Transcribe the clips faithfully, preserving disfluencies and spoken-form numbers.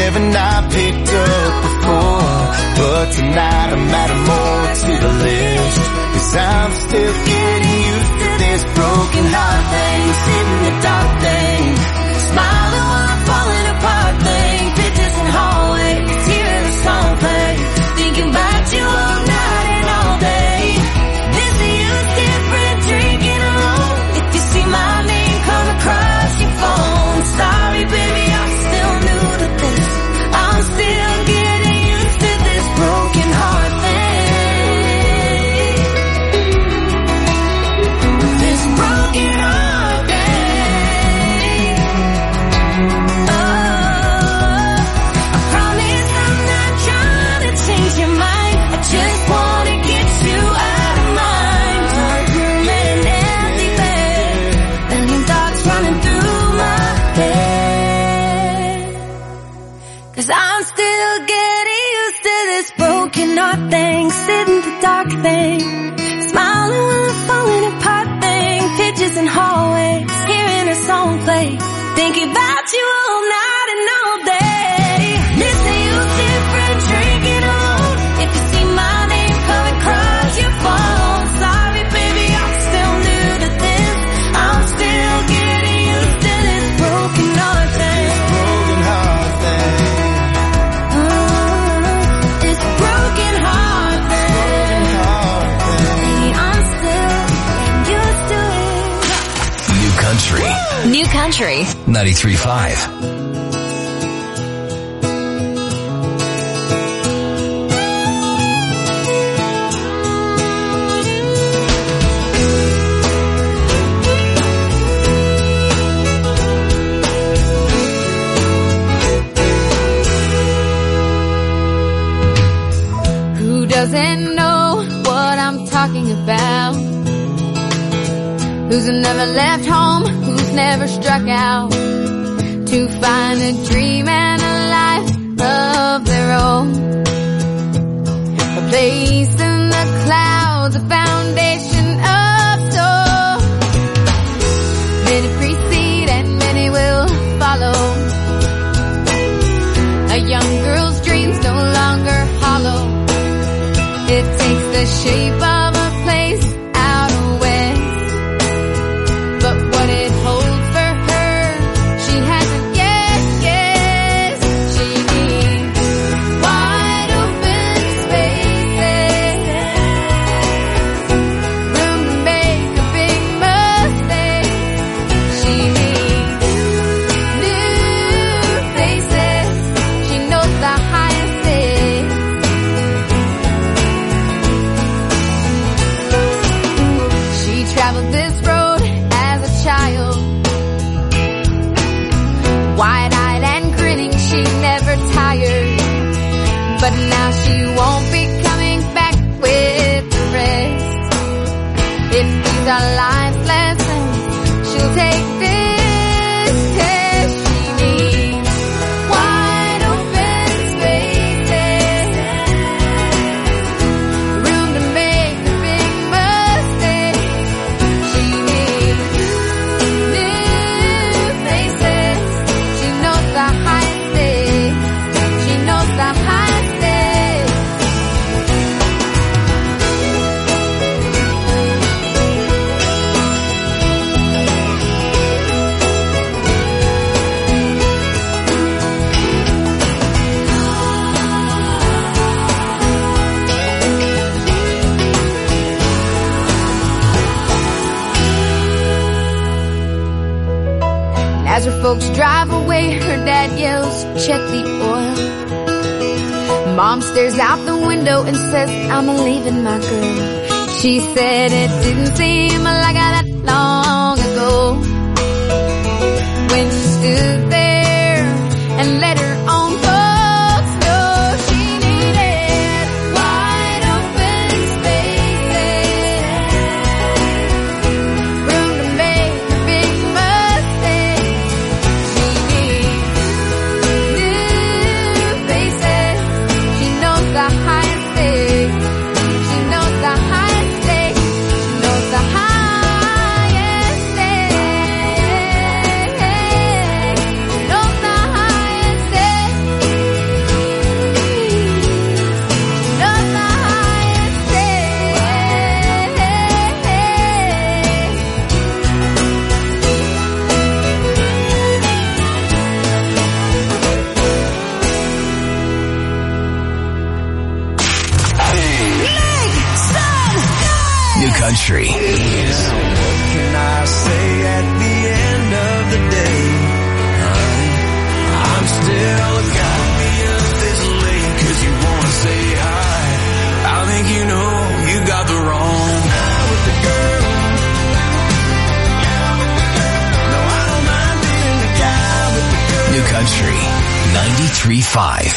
haven't I picked up before? But tonight I'm adding more to the list, 'cause I'm still getting used to this broken heart thing, sitting in the dark thing, smiling while I'm falling apart thing, pictures in hallways, hearing a song play, thinking about you all night and all day. Missing you's different, drinking alone. If you see my name come across your phone, sorry baby, I'm still new to this. I'm still getting used to this broken heart thing. This broken heart thing. Oh, I promise I'm not trying to change your mind. I just wanna get you out of mind. Dark room and empty bed, random thoughts running through my head. 'Cause I'm still getting used to this broken heart thing, sitting the dark thing, smiling while I'm falling apart thing, pictures in hallways, hearing a song play, thinking about you all night and all day. Missing you's different, drinking alone. If you see my name come across your phone, sorry baby, I'm still new to this. I'm still getting used to this broken heart thing. Broken heart thing. This broken heart thing. Baby, I'm still getting used to it. New Country. New Country. ninety-three point five. Who doesn't know what I'm talking about? Who's never left home, who's never struck out to find a dream and a life of their own. A place in the clouds, a foundation of soul. Many precede and many will follow. A young girl's dreams no longer hollow. It takes the shape of a place out west, but what it holds for her, she hasn't yet guessed. She needs wide open spaces, room to make a big mistake. She needs new faces. She knows the highest stakes. She traveled this road as a child, wide-eyed and grinning, she never tired. But now she won't be coming back with the rest. If these are life's lessons, she'll take this test. She needs wide open spaces, room to make a big mistake. She needs new faces. She knows the highest stakes. She knows the highest stakes. As her folks drive away, her dad yells, check the oil. Mom stares out the window and says, I'm leaving my girl. She said it didn't seem like that long ago, when she stood there and let her own folks know she needed wide open spaces, room to make a big mistake. She needs new faces. She knows the highest stakes. She knows the highest stakes. She knows the highest Country is... What can I say at the end of the day? Honey, I'm still a guy. Me up this late 'cause you wanna say hi. I think you know you got the wrong guy with the girl. No, I don't mind being the guy with the girl. New Country ninety-three point five.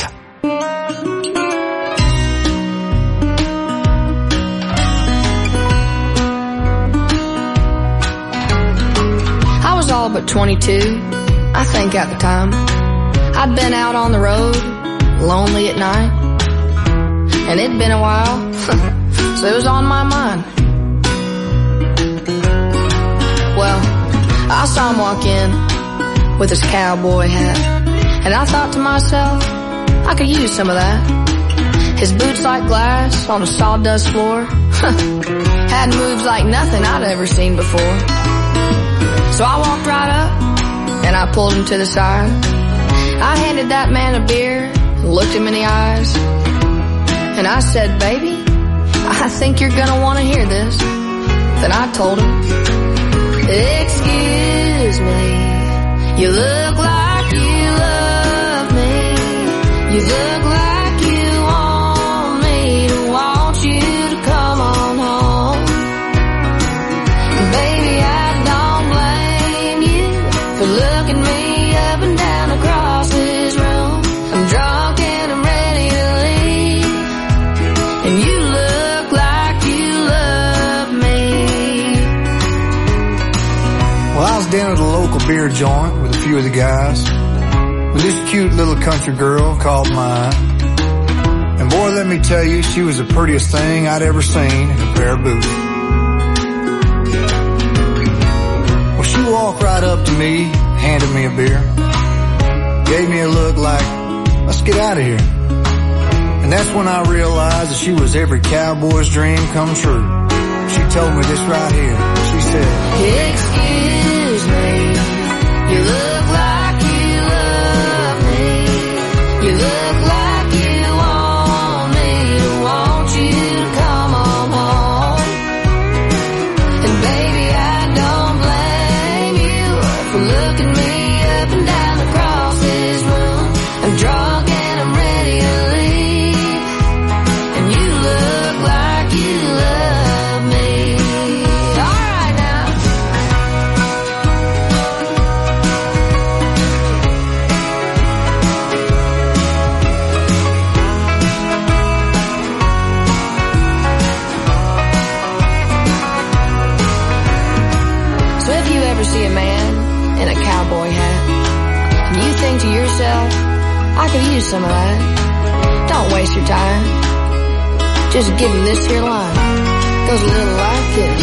All but twenty-two, I think at the time. I'd been out on the road, lonely at night, and it'd been a while, so it was on my mind. Well, I saw him walk in with his cowboy hat, and I thought to myself, I could use some of that. His boots like glass on a sawdust floor, had moves like nothing I'd ever seen before. So I walked right up, and I pulled him to the side. I handed that man a beer, looked him in the eyes, and I said, baby, I think you're gonna want to hear this. Then I told him, excuse me, you look like you love me. You look like you want me to want you to come on home. Baby, I looking me up and down across this room. I'm drunk and I'm ready to leave, and you look like you love me. Well, I was down at a local beer joint with a few of the guys, with this cute little country girl called mine. And boy, let me tell you, she was the prettiest thing I'd ever seen in a pair of boots. She walked right up to me, handed me a beer, gave me a look like, let's get out of here. And that's when I realized that she was every cowboy's dream come true. She told me this right here. She said, excuse me, you look like you love me. You look like you want me to want you to come on home. And baby, I don't blame you for looking me up and down across this room. I'm drunk and I'm ready to leave, and you look like you love me. All right now. So if you ever see a man in a cowboy hat, and you think to yourself, I could use some of that, don't waste your time. Just give him this here line. Goes a little like this.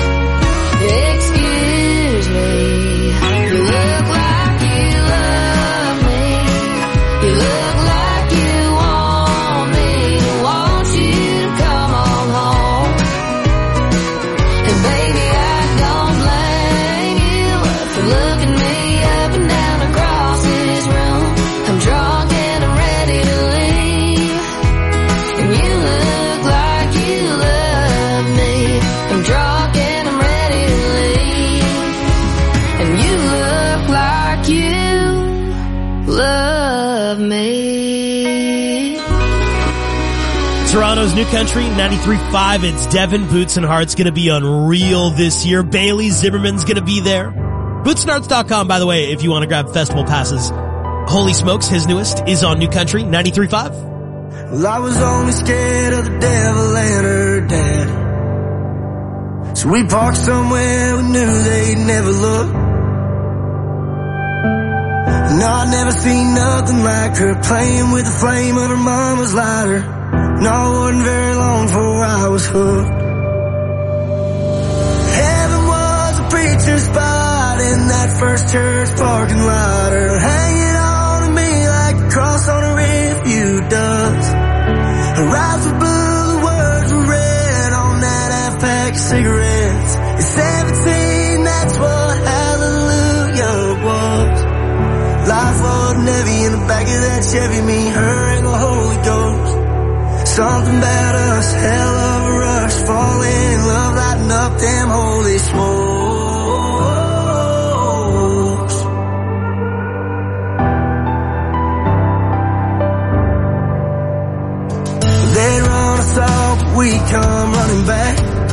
Excuse me, you look like you love me. You look like you want me to want you to come on home. And baby, I don't blame you for looking me up and down across this room. I'm drunk and I'm ready to leave, and you look like you love me. I'm drunk and I'm ready to leave, and you look like you love me. Toronto's New Country ninety-three point five. It's Devin Boots and Hearts going to be unreal this year. Bailey Zimmerman's going to be there. boots and hearts dot com, by the way, if you want to grab festival passes. Holy Smokes, his newest, is on New Country ninety-three point five. Well, I was only scared of the devil and her dad, so we parked somewhere we knew they'd never look. No, I'd never seen nothing like her, playing with the flame of her mama's lighter. No, it wasn't very long before I was hooked. Heaven was a preacher's spot in that first church parking lot, her hanging on to me like a cross on a rearview does. Her eyes were blue, the words were red on that half pack of cigarettes. At seventeen, that's what hallelujah was. Life wasn't heavy in the back of that Chevy, me, her, and the Holy Ghost. Something about us, hell of a rush, falling in love like lighting up them holy smokes. They run us off, but we come running back,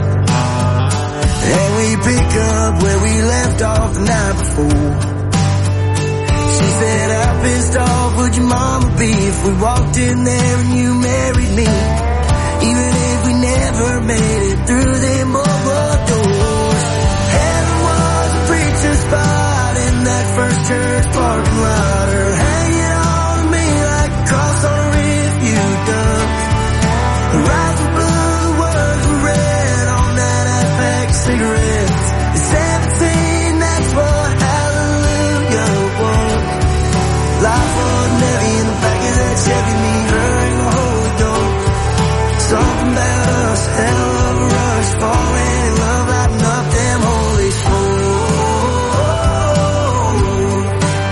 and we pick up where we left off the night before. She said, how pissed off would your mama be if we walked in there and you married me? Even if we never made it through them mobile doors. Heaven was a preacher's spot in that first church parking lot, or hanging on to me like a cross on a refute dove. The eyes were blue, the words were red on that half-pack cigarettes. At seventeen, that's what hallelujah was. Life wasn't heavy in the back of that Chevy, me, her, and the Holy Ghost. Something about us, hell of a rush, falling in love, lighting up them holy smokes.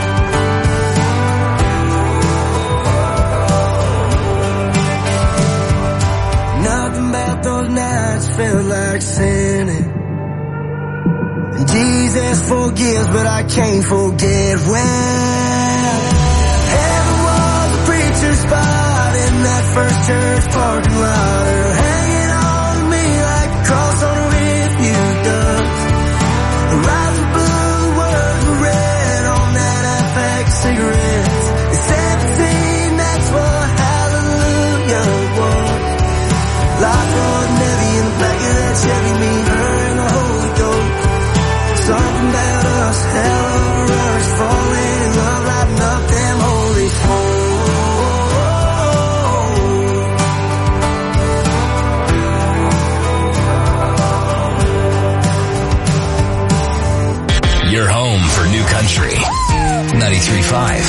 Nothing about those nights felt like sinning. And Jesus forgives, but I can't forget when heaven was a preacher's spot in that first church parking lot, or hanging on to me like a cross on a refute dove. The eyes were blue, the words were red on that half-pack cigarettes. At seventeen, that's what hallelujah was. Life wasn't heavy in the back of that Chevy, me, her, and the Holy Ghost. Something about us, hell of a rush, falling in love, lighting up them holy smokes. Your home for new country. ninety-three point five.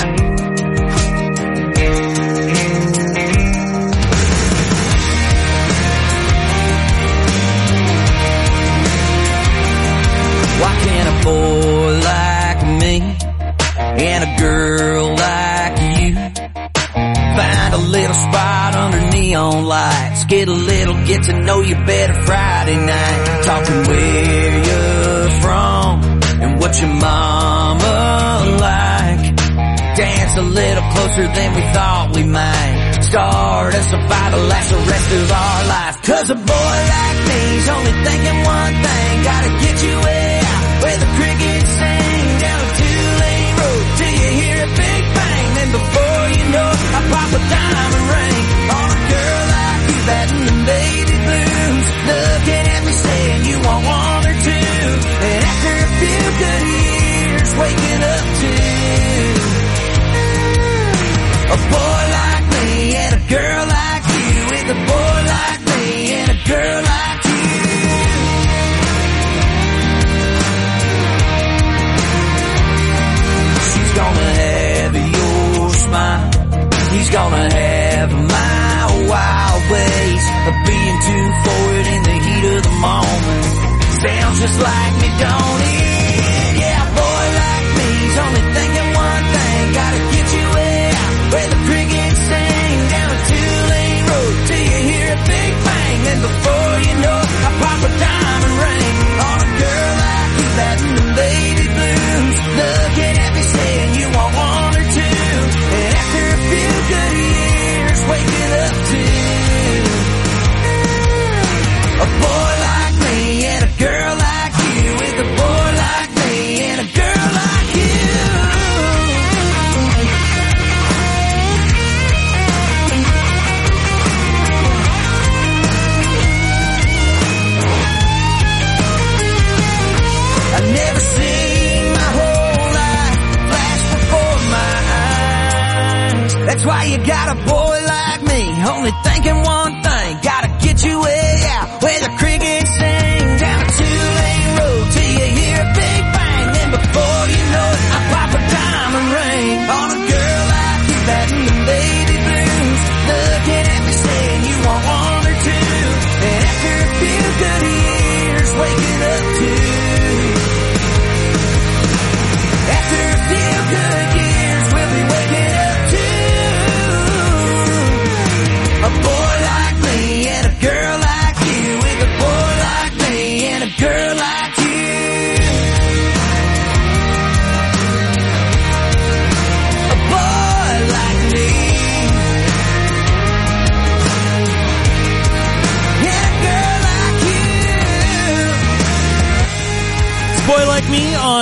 Why can't a boy like me and a girl like you find a little spot under neon lights, get a little get to know you better Friday night, talking where you're from and what your mama like, dance a little closer than we thought we might, start us a fight to last the rest of our life. Cause a boy like me's only thinking one thing, gotta get you out where the crickets sing, down a two-lane road till you hear a big bang. Then before you know it, I pop a diamond ring on a girl like you, batting the baby blues, looking at me saying you want one or two. And after a few good years, waking up to a boy like me and a girl like you, with a boy like me and a girl like you. She's gonna have your smile, he's gonna have my wild ways of being too forward in the heat of the moment. Sounds just like me, don't it? Yeah, a boy like me's only thinking one thing, gotta get you out where the crickets sing, down a two-lane road till you hear a big bang. Then before you know it, I pop a diamond ring on a girl like you, batting the baby blues, looking at me saying you want one or two. And after a few good years, waking up to a boy like me and a girl like you, with a boy like me and a girl like you. I've never seen my whole life flash before my eyes. That's why you got a boy like me, only thinking one thing, gotta get you way out where the crickets sing, down a two-lane road till you hear a big bang. Then before you know it, I pop a diamond ring on a girl like you, batting the baby blues, looking at me saying you want one or two. And after a few good years, waking up to after a few good years, we'll be waking up to a boy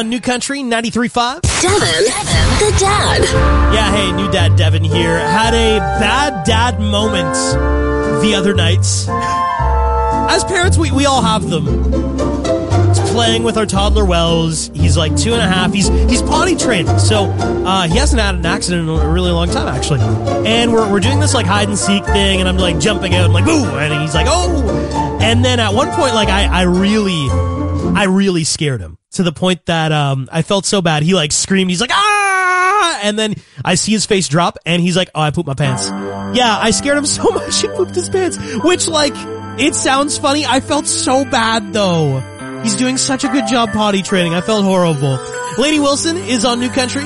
on New Country ninety-three point five. Devin, the dad. Yeah, hey, new dad Devin here. Had a bad dad moment the other nights. As parents, we, we all have them. Playing with our toddler Wells. He's like two and a half. He's he's potty trained, so uh, he hasn't had an accident in a really long time, actually. And we're we're doing this like hide and seek thing, and I'm like jumping out, and like boo, and he's like oh. And then at one point, like I I really I really scared him to the point that um I felt so bad. He like screamed. He's like ah, and then I see his face drop, and he's like, oh, I pooped my pants. Yeah, I scared him so much he pooped his pants. Which like it sounds funny. I felt so bad though. He's doing such a good job potty training. I felt horrible. Lady Wilson is on New Country.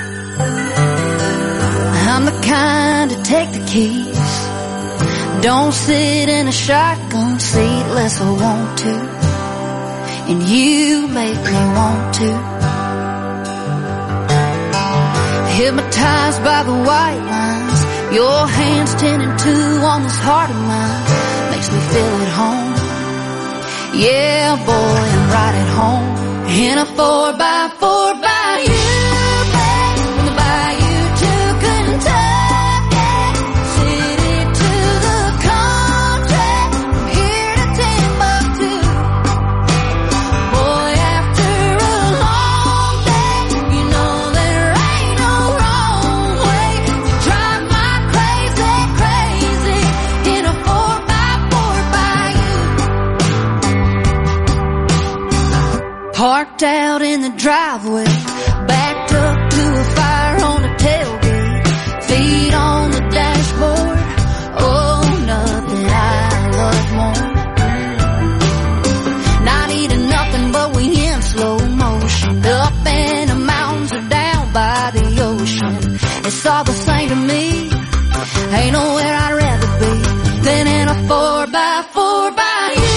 I'm the kind to take the keys. Don't sit in a shotgun seat unless I want to. And you make me want to. Hypnotized by the white lines. Your hands ten and two on this heart of mine. Makes me feel at home. Yeah, boy, I'm right at home. In a four by four by you, babe. From the bayou to Kentucky, city to the country, from here to Timbuktu. Boy, after a long day, you know there ain't no wrong way to drive my crazy, crazy in a four by four by you. Parked out in the driveway, backed up to a fire on the tailgate, feet on the dashboard. Oh, nothing I love more. Not eating nothing, but we in slow motion. Up in the mountains or down by the ocean. It's all the same to me. Ain't nowhere I'd rather be than in a four by four by you.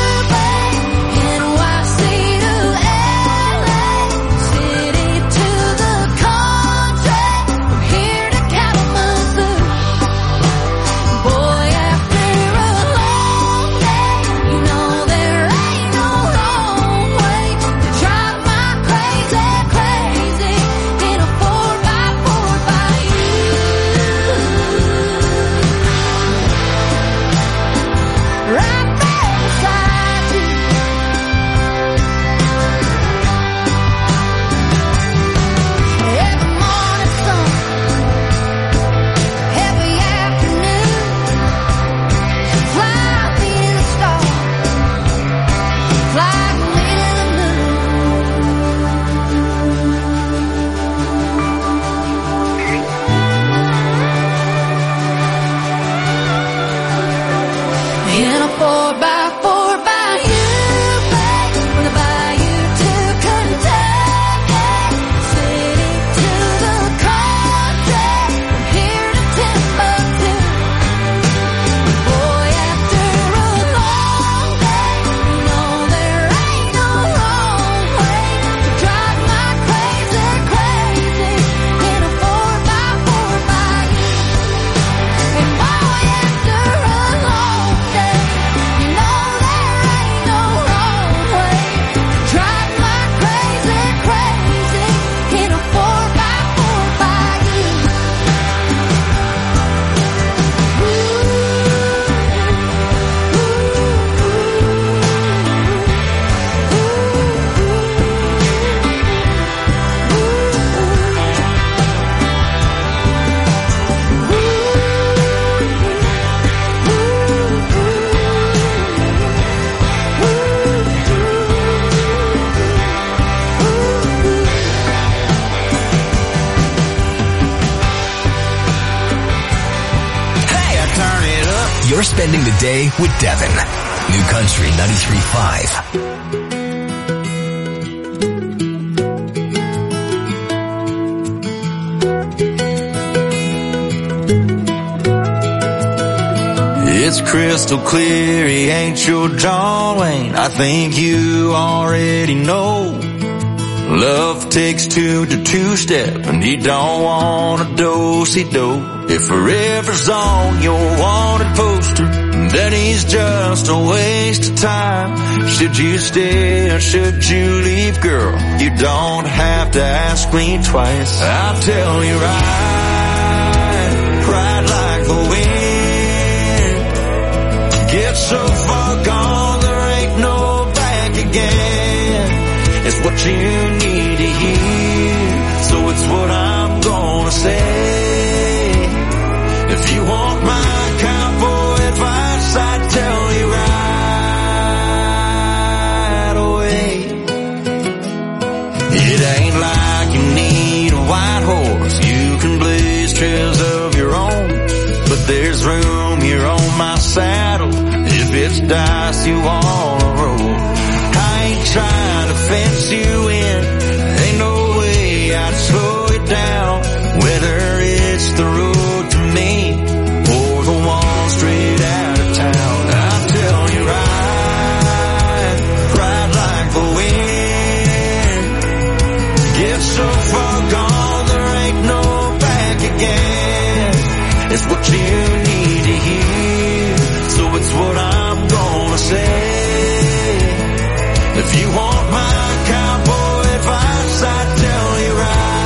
You're spending the day with Devin. New Country ninety-three point five. It's crystal clear he ain't your John Wayne. I think you already know. Love takes two to two-step, and he don't want a do-si-do. If forever's on your wanted poster, then he's just a waste of time. Should you stay or should you leave, girl? You don't have to ask me twice. I'll tell you right, ride like the wind. Get so far gone, there ain't no back again. It's what you need to hear, so it's what I'm gonna say. If you want my cowboy advice, I'd tell you right away. It ain't like you need a white horse. You can blaze trails of your own, but there's room here on my saddle if it's dice you wanna roll. I ain't trying to fence you in, ain't no way I'd slow you down, whether it's the road to me or the one straight out of town. I'll tell you right, ride like the wind. Get so far gone, there ain't no back again. It's what you need to hear, so it's what I'm gonna say. If you want my cowboy advice, I'd tell you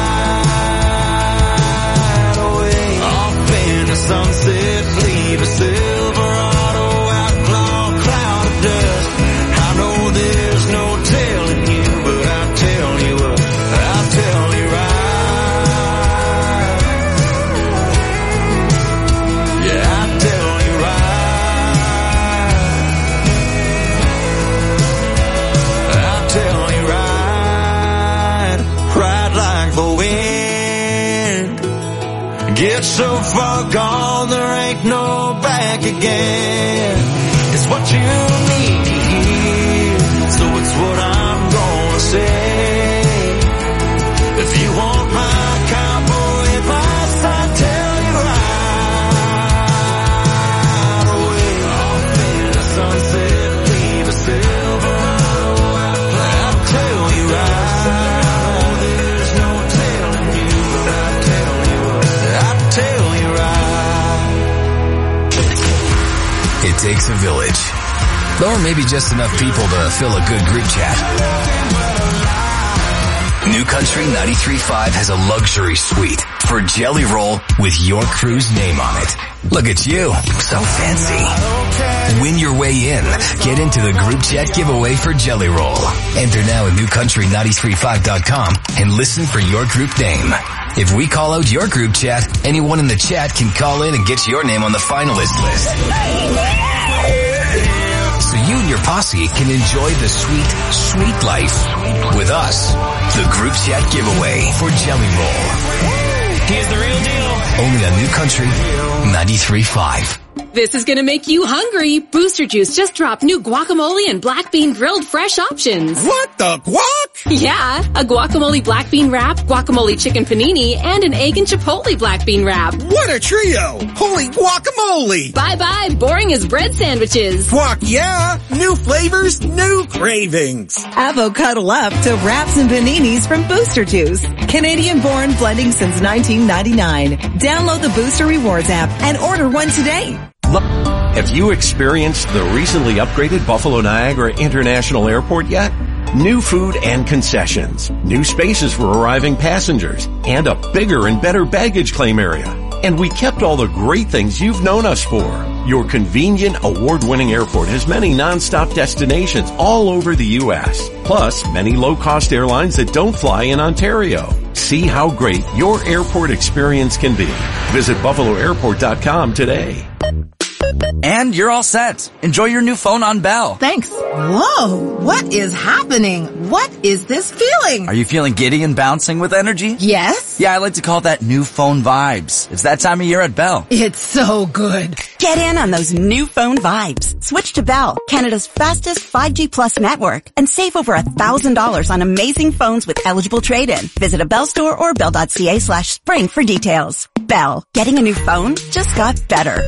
right away. Off in the sunset, leave a Silverado outlaw cloud of dust. I know there's no telling you, but I'll tell you what, I'll tell you right. Yeah, I'll tell you right. I'll tell you right, ride like the wind. Get so far gone, there ain't no back again. It's what you need to hear, so it's what I'm gonna say. If you want my cowboy advice, I'll tell you right away. Off in the sunset, leave a Silverado outlaw. I'll tell you right. I know there's no telling you, but I'll tell you what, I'll tell you right. It takes a village. Or maybe just enough people to fill a good group chat. New Country ninety-three point five has a luxury suite for Jelly Roll with your crew's name on it. Look at you, so fancy. Win your way in. Get into the group chat giveaway for Jelly Roll. Enter now at new country nine three five dot com and listen for your group name. If we call out your group chat, anyone in the chat can call in and get your name on the finalist list. So you and your posse can enjoy the sweet, sweet life with us. The group chat giveaway for Jelly Roll. Here's the real deal. Only on New Country ninety-three point five. This is gonna make you hungry. Booster Juice just dropped new guacamole and black bean grilled fresh options. What the guac? Yeah, a guacamole black bean wrap, guacamole chicken panini, and an egg and chipotle black bean wrap. What a trio! Holy guacamole! Bye-bye, boring as bread sandwiches. Guac, yeah! New flavors, new cravings. Avocado up to wraps and paninis from Booster Juice. Canadian-born, blending since nineteen ninety-nine. Download the Booster Rewards app and order one today. Have you experienced the recently upgraded Buffalo Niagara International Airport yet? New food and concessions, new spaces for arriving passengers, and a bigger and better baggage claim area. And we kept all the great things you've known us for. Your convenient, award-winning airport has many non-stop destinations all over the U S, plus many low-cost airlines that don't fly in Ontario. See how great your airport experience can be. Visit buffalo airport dot com today. And you're all set. Enjoy your new phone on Bell. Thanks. Whoa, what is happening? What is this feeling? Are you feeling giddy and bouncing with energy? Yes. Yeah, I like to call that new phone vibes. It's that time of year at Bell. It's so good. Get in on those new phone vibes. Switch to Bell, Canada's fastest five G plus network, and save over a thousand dollars on amazing phones with eligible trade-in. Visit a Bell store or bell.ca slash spring for details. Bell, getting a new phone just got better.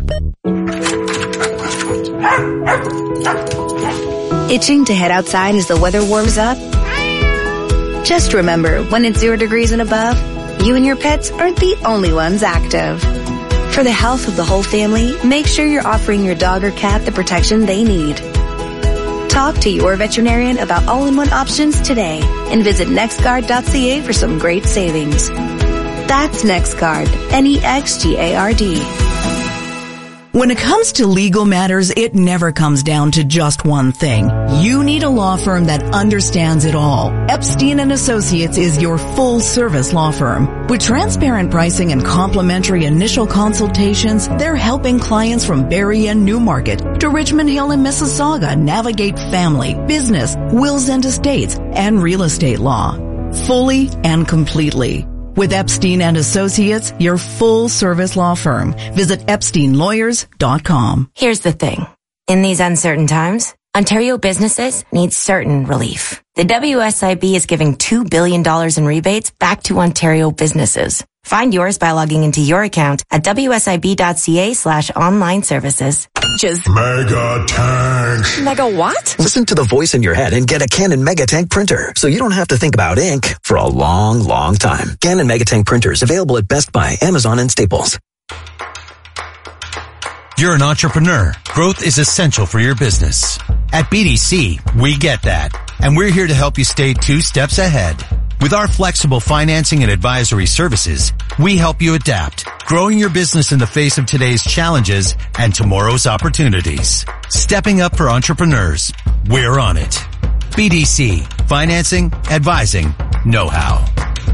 Itching to head outside as the weather warms up? Just remember, when it's zero degrees and above, you and your pets aren't the only ones active. For the health of the whole family, make sure you're offering your dog or cat the protection they need. Talk to your veterinarian about all-in-one options today and visit nextguard dot c a for some great savings. That's NextGuard, N E X G A R D. When it comes to legal matters, it never comes down to just one thing. You need a law firm that understands it all. Epstein and Associates is your full-service law firm. With transparent pricing and complimentary initial consultations, they're helping clients from Barrie and Newmarket to Richmond Hill and Mississauga navigate family, business, wills and estates, and real estate law. Fully and completely. With Epstein and Associates, your full-service law firm. Visit epstein lawyers dot com. Here's the thing. In these uncertain times, Ontario businesses need certain relief. The W S I B is giving two billion dollars in rebates back to Ontario businesses. Find yours by logging into your account at w s i b dot c a slash online services. Just Mega Tank. Mega what? Listen to the voice in your head and get a Canon Mega Tank printer so you don't have to think about ink for a long, long time. Canon Mega Tank printers available at Best Buy, Amazon, and Staples. You're an entrepreneur. Growth is essential for your business. At B D C, we get that. And we're here to help you stay two steps ahead. With our flexible financing and advisory services, we help you adapt, growing your business in the face of today's challenges and tomorrow's opportunities. Stepping up for entrepreneurs. We're on it. B D C. Financing, advising, know-how.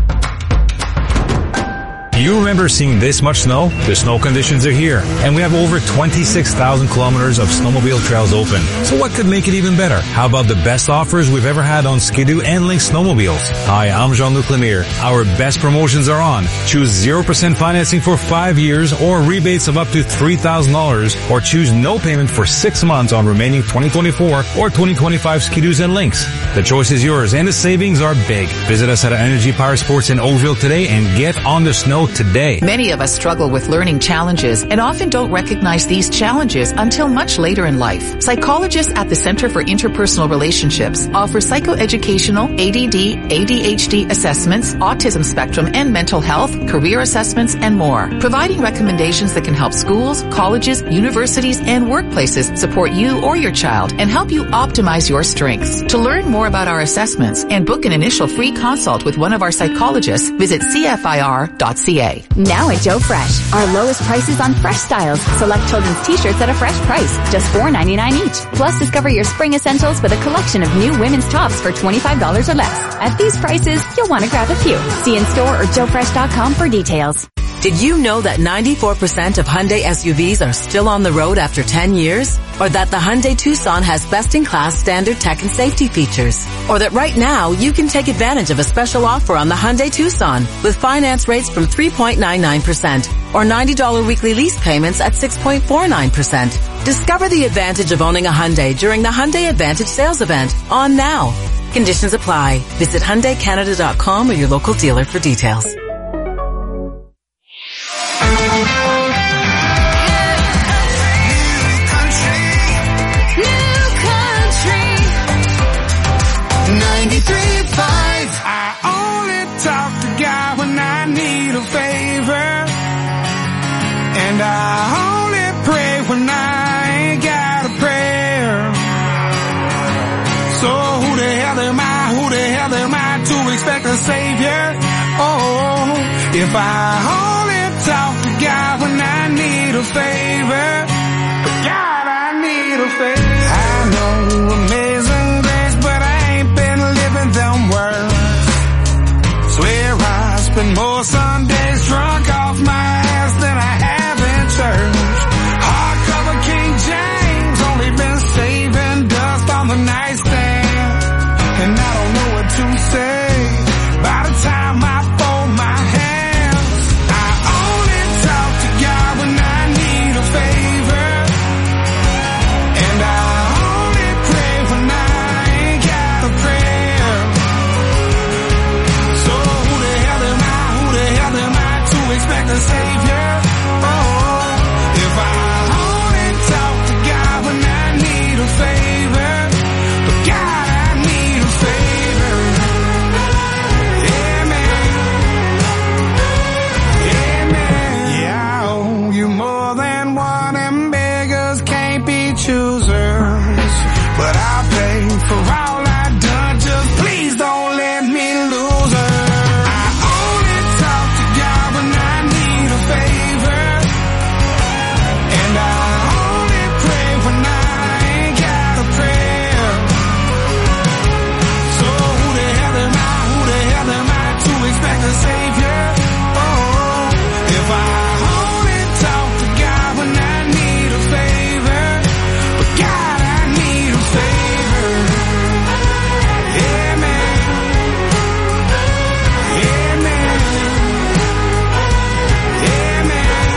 Do you remember seeing this much snow? The snow conditions are here, and we have over twenty-six thousand kilometers of snowmobile trails open. So what could make it even better? How about the best offers we've ever had on Ski-Doo and Lynx snowmobiles? Hi, I'm Jean-Luc Lemire. Our best promotions are on. Choose zero percent financing for five years or rebates of up to three thousand dollars, or choose no payment for six months on remaining twenty twenty-four or twenty twenty-five Ski-Doos and Lynx. The choice is yours, and the savings are big. Visit us at Energy Power Sports in Oakville today and get on the snow today. Many of us struggle with learning challenges and often don't recognize these challenges until much later in life. Psychologists at the Center for Interpersonal Relationships offer psychoeducational A D D, A D H D assessments, autism spectrum and mental health, career assessments, and more, providing recommendations that can help schools, colleges, universities, and workplaces support you or your child and help you optimize your strengths. To learn more about our assessments and book an initial free consult with one of our psychologists, visit c f i r dot c a. Now at Joe Fresh, our lowest prices on fresh styles. Select children's t-shirts at a fresh price, just four ninety-nine each. Plus, discover your spring essentials with a collection of new women's tops for twenty-five dollars or less. At these prices, you'll want to grab a few. See in store or joe fresh dot com for details. Did you know that ninety-four percent of Hyundai S U Vs are still on the road after ten years? Or that the Hyundai Tucson has best-in-class standard tech and safety features? Or that right now you can take advantage of a special offer on the Hyundai Tucson with finance rates from three point nine nine percent or ninety dollars weekly lease payments at six point four nine percent. Discover the advantage of owning a Hyundai during the Hyundai Advantage sales event on now. Conditions apply. Visit Hyundai Canada dot com or your local dealer for details. ninety-three point five. I only talk to God when I need a favor, and I only pray when I ain't got a prayer. So who the hell am I, who the hell am I to expect a savior? Oh, if I only talk to God when I need a favor, God, I need a favor. I know amazing grace, but I ain't been living them words. Swear I spend more Sundays drunk off my ass than I have in church. Hardcover King James, only been saving dust on the nightstand, and I don't know what to say by the time I fold my hands. I only talk to God when I need a favor, and I only pray when I ain't got a prayer. So who the hell am I, who the hell am I to savior. Oh, if I only talk to God when I need a favor, but God, I need a favor. Yeah, man. Yeah, man. Yeah, man.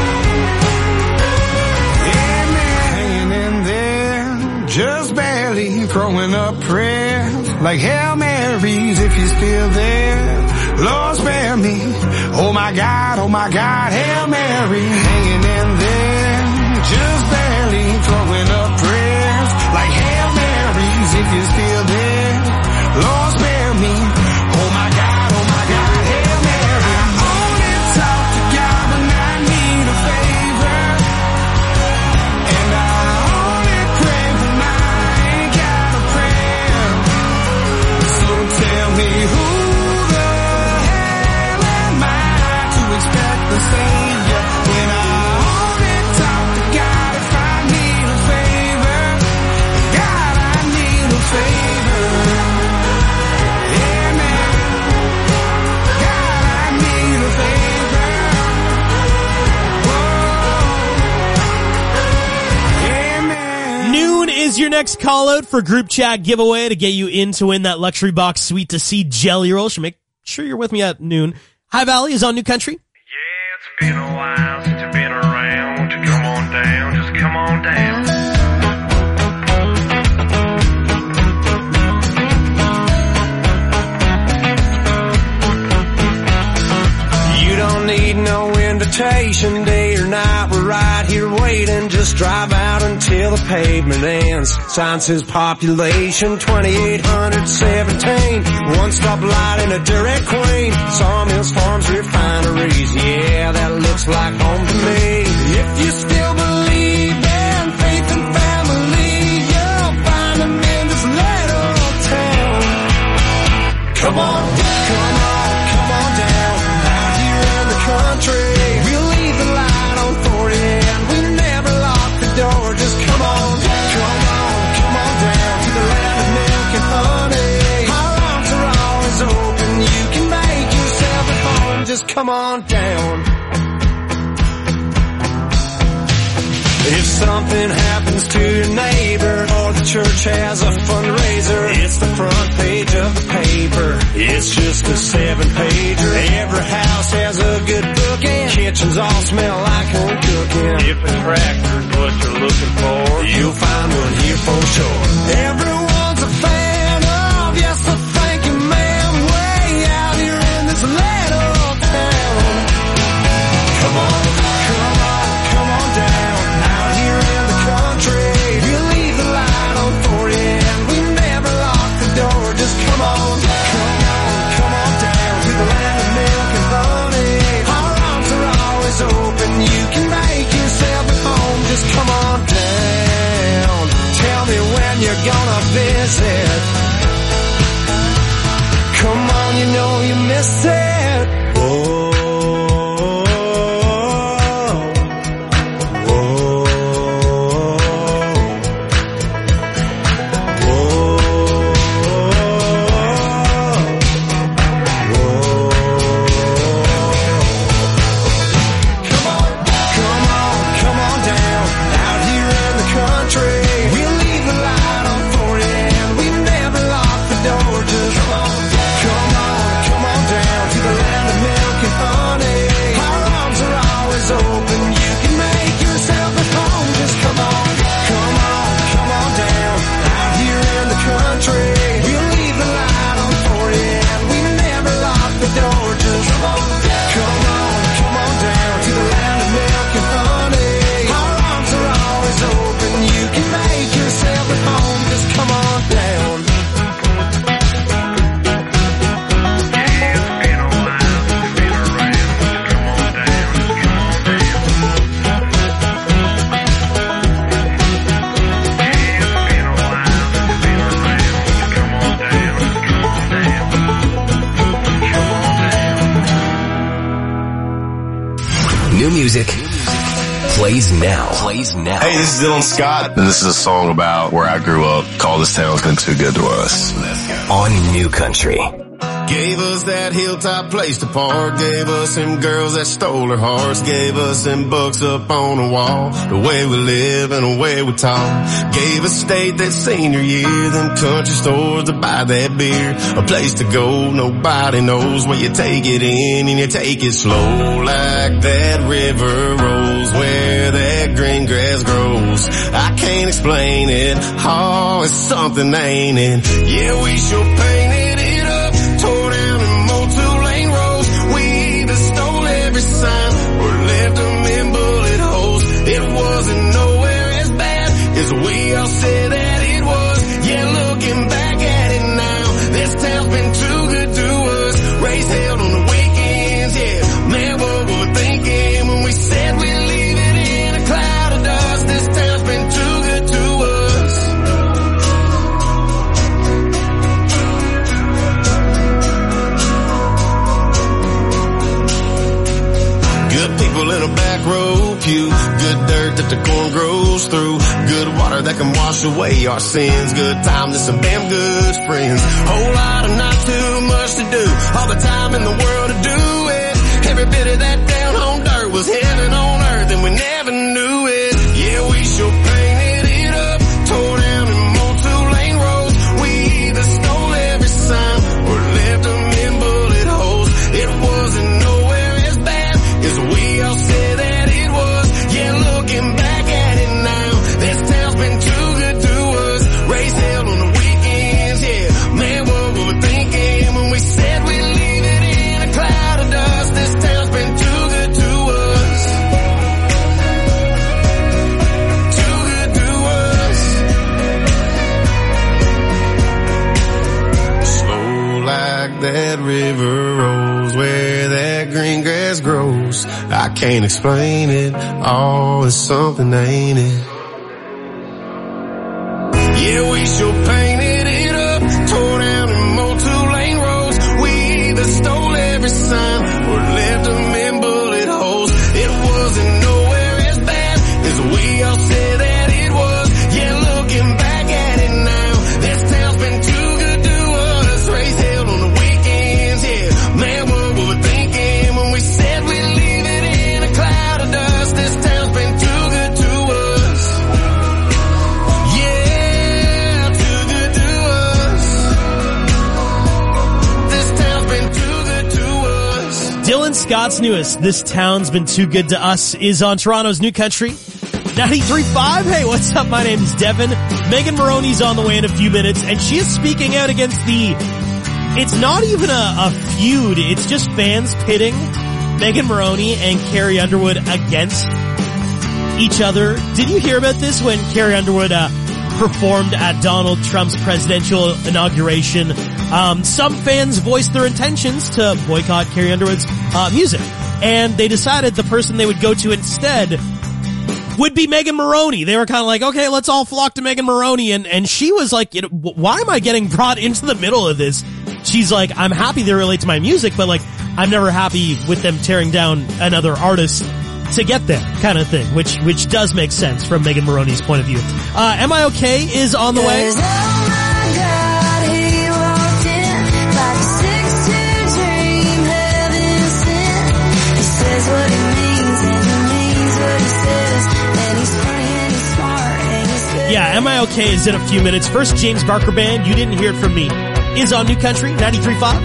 Yeah, man. Hanging in there, just barely throwing up prayers like Hail Marys if you're still there. Lord, spare me. Oh my God, oh my God, Hail Mary. Hanging in there, just barely throwing up prayers like Hail Marys if you're still there. Lord, spare me. Oh my God, oh my God, Hail Mary. I only talk to God when I need a favor, and I only pray when I ain't got a prayer. So tell me, who the hell am I to expect the Savior when I only talk to God if I need a favor? God, I need a favor. Yeah, man. God, I need a favor. Whoa. Yeah, man. Noon is your next call out for group chat giveaway to get you in to win that luxury box suite to see Jelly Roll. So make sure you're with me at noon. High Valley is on New Country. Been a while since you've been around. Won't you come on down? Just come on down. You don't need no invitation, day or night. We're right here waiting. Just drive out until the pavement ends. Sign says population twenty-eight seventeen. One stop light in a Dairy Queen. Sawmills, farms, refineries. Yeah, that looks like home to me. If you still believe in faith and family, you'll find them in this little town. Come on, come on, come on down. Out here in the country, we'll leave the light on forty and we never lock the door. Just come on, come on, come on down to the land of milk and honey. Our arms are always open. You can make yourself at home. Just come on down. If something happens to your neighbor or the church has a fundraiser, it's the front page of the paper. It's just a seven-pager. Every house has a good book and kitchens all smell like home cooking. If a tractor's what you're looking for, you'll find one here for sure. Everyone's a fan of, yes, I thank you, ma'am, way out here in this little town. Come on, come on, come on down. Out here in the country, we'll leave the light on forty and we never lock the door. Just come on, come on, come on down to the land of milk and honey. Our arms are always open. You can make yourself at home. Just come on down. Tell me when you're gonna visit. Come on, you know you miss it. Oh. Music plays now. Plays now. Hey, this is Dylan Scott. And this is a song about where I grew up called This Town's Been Too Good to Us. On New Country. Gave us that hilltop place to park, gave us them girls that stole our hearts, gave us them books up on the wall, the way we live and the way we talk. Gave us state that senior year, them country stores to buy that beer, a place to go, nobody knows where you take it in and you take it slow, like that river rolls where that green grass grows. I can't explain it, oh, it's something, ain't it? Yeah, we sure painted it up, tore down and mowed two-lane roads. We either stole every sign or left them in bullet holes. It wasn't nowhere as bad as we all said that it was. Yeah, looking back at it now, this town's been too good to us. Raised hell on the weekends, yeah. Man, what were we thinking when we said we'd leave it in a cloud of dust? This town's been too good to us. Good people in a back row pew, good dirt that the corn grows through, good water that can wash away our sins, good times and some damn good friends, whole lot of not too much to do, all the time in the world to do it, every bit of that down home dirt was heaven on earth and we never knew it. Yeah, we sure painted it up, tore down and mowed two-lane roads. We either stole every sign or left them in bullet holes. It wasn't nowhere as bad as we all said that it was. Yeah, looking back at it now, this town's been too good to us. Raised hell on the weekends, yeah. Man, what were we thinking when we said we'd leave it in a cloud of dust? This town's been too good to us. Too good to us. Slow like that river rolls where that green grass grows. I can't explain it, oh, it's something, ain't it? Yeah, we sure painted it up, tore down and mowed two-lane roads. We either stole every sign or left them in bullet holes. It wasn't nowhere as bad as we all said that it was. Yeah, looking back at it now, this town's been too good to us. Raised hell on the weekends, yeah. Man, what were we thinking when we said we'd leave it in a cloud of dust? This town's been too good to us. Yeah, too good to us. This town's been too good to us. Dylan Scott's newest, This Town's Been Too Good to Us, is on Toronto's New Country ninety-three point five. Hey, what's up? My name's Devin. Megan Maroney's on the way in a few minutes, and she is speaking out against the, it's not even a, a feud, it's just fans pitting Megan Maroney and Carrie Underwood against each other. Did you hear about this when Carrie Underwood uh, performed at Donald Trump's presidential inauguration? Um, some fans voiced their intentions to boycott Carrie Underwood's uh, music, and they decided the person they would go to instead would be Megan Maroney. They were kind of like, okay, let's all flock to Megan Maroney, and and she was like, you know, why am I getting brought into the middle of this? She's like, I'm happy they relate to my music, but like, I'm never happy with them tearing down another artist to get there, kind of thing, which which does make sense from Megan Maroney's point of view. Uh, Am I Okay is on the way. Yeah, Am I Okay is in a few minutes. First, James Barker Band, You Didn't Hear It From Me, is on New Country ninety-three point five.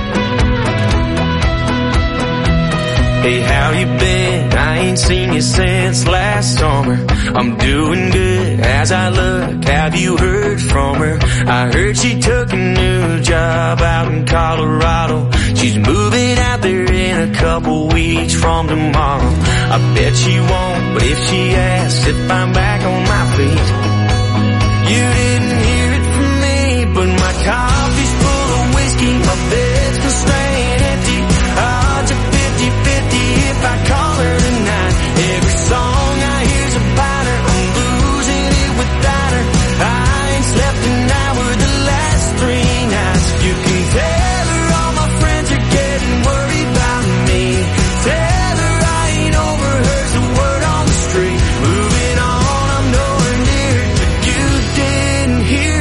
Hey, how you been? I ain't seen you since last summer. I'm doing good as I look. Have you heard from her? I heard she took a new job out in Colorado. She's moving out there in a couple weeks from tomorrow. I bet she won't, but if she asks if I'm back on my feet, you didn't hear it from me, but my coffee's full of whiskey, my bed's been staying empty. Odds are fifty-fifty if I call her tonight. Every song I hear's about her, I'm losing it without her. I ain't slept an hour the last three nights. You can tell her all my friends are getting worried about me. Tell her I ain't overheard the word on the street. Moving on, I'm nowhere near it, but you didn't hear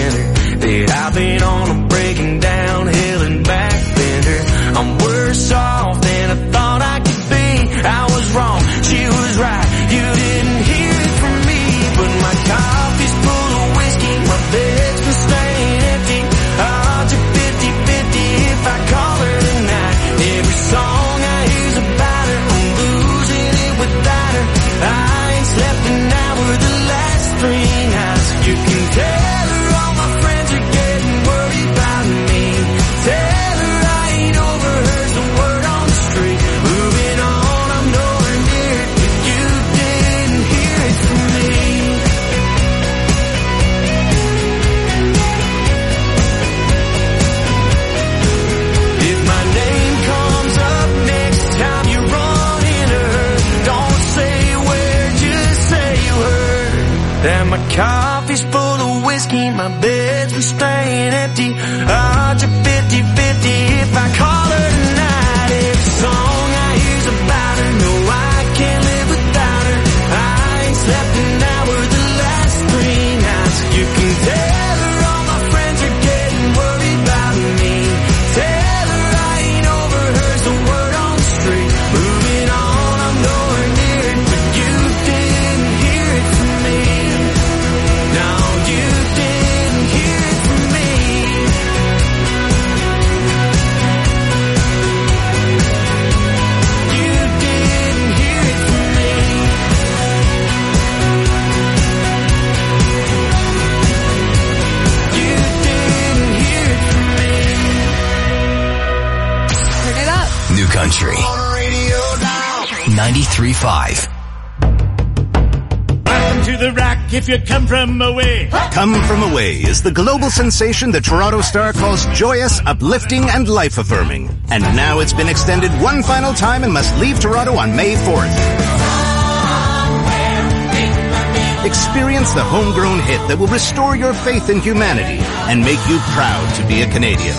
pretender that I've been on a breaking down hill and back bender. I'm worse off than I thought I could be. I was wrong, she was right. You didn't hear it from me, but my coffee's full of whiskey, my bed's been staying empty. Odds are fifty-fifty if I call her tonight. Every song I hear's about her, I'm losing it without her. I ain't slept an hour the last three nights. You can tell her all my friends are getting worried about me. Tell her I ain't overheard the word on the street. Moving on, I'm nowhere near it, but you didn't hear it from me. If my name comes up next time you run into her, don't say where, just say you heard that my coffee's full of whiskey, my bed's been staying empty. Odds are fifty-fifty if I call her tonight. Every song I hear's about her, no I can't live without her. I ain't slept an hour the last three nights. You can tell her all my friends are getting worried about me. Tell her I ain't overheard the word on the street. Moving on, I'm nowhere near it, but you didn't hear it from me. No, you didn't hear it from me. You didn't hear it from me. You didn't hear it from me. Turn it up. New Country. ninety-three point five. Welcome to the Rock if you come from away. Come From Away is the global sensation the Toronto Star calls joyous, uplifting, and life-affirming. And now it's been extended one final time and must leave Toronto on May fourth. Experience the homegrown hit that will restore your faith in humanity and make you proud to be a Canadian.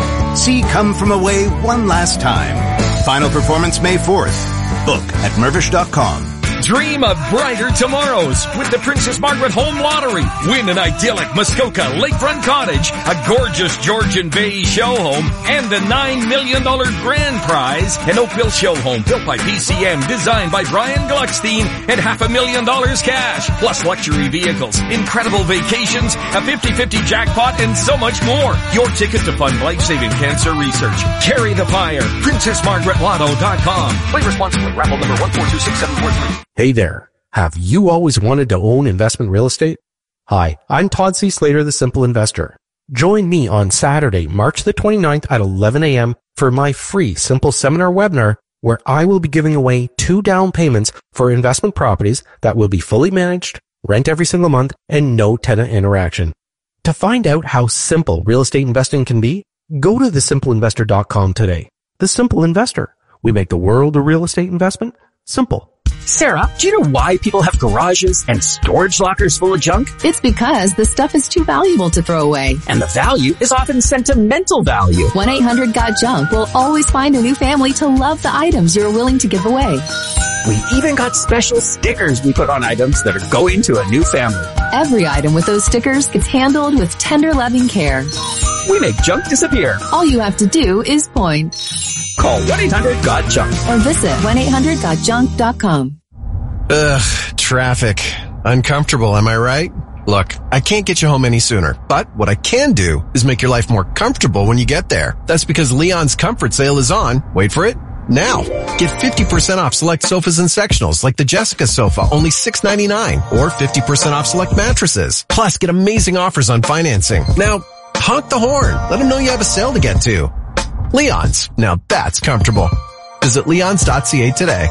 See Come From Away one last time. Final performance May fourth. Book at mervish dot com. Dream of brighter tomorrows with the Princess Margaret Home Lottery. Win an idyllic Muskoka lakefront cottage, a gorgeous Georgian Bay show home, and the nine million dollars grand prize, an Oakville show home built by P C M, designed by Brian Gluckstein, and half a million dollars cash, plus luxury vehicles, incredible vacations, a fifty-fifty jackpot, and so much more. Your ticket to fund life-saving cancer research. Carry the fire. princess margaret lotto dot com. Play responsibly. Raffle number one four two six seven four three. Hey there. Have you always wanted to own investment real estate? Hi, I'm Todd C. Slater, the Simple Investor. Join me on Saturday, March the twenty-ninth at eleven a.m. for my free Simple Seminar webinar, where I will be giving away two down payments for investment properties that will be fully managed, rent every single month, and no tenant interaction. To find out how simple real estate investing can be, go to the simple investor dot com today. The Simple Investor. We make the world of real estate investment simple. Sarah, do you know why people have garages and storage lockers full of junk? It's because the stuff is too valuable to throw away. And the value is often sentimental value. one eight hundred got junk will always find a new family to love the items you're willing to give away. We even got special stickers we put on items that are going to a new family. Every item with those stickers gets handled with tender, loving care. We make junk disappear. All you have to do is point. Call one eight hundred got junk or visit one eight hundred got junk dot com. Ugh, traffic. Uncomfortable, am I right? Look, I can't get you home any sooner, but what I can do is make your life more comfortable when you get there. That's because Leon's Comfort Sale is on, wait for it, now. Get fifty percent off select sofas and sectionals like the Jessica sofa, only six ninety-nine, or fifty percent off select mattresses. Plus, get amazing offers on financing. Now, honk the horn. Let them know you have a sale to get to. Leon's. Now that's comfortable. Visit leons dot c a today.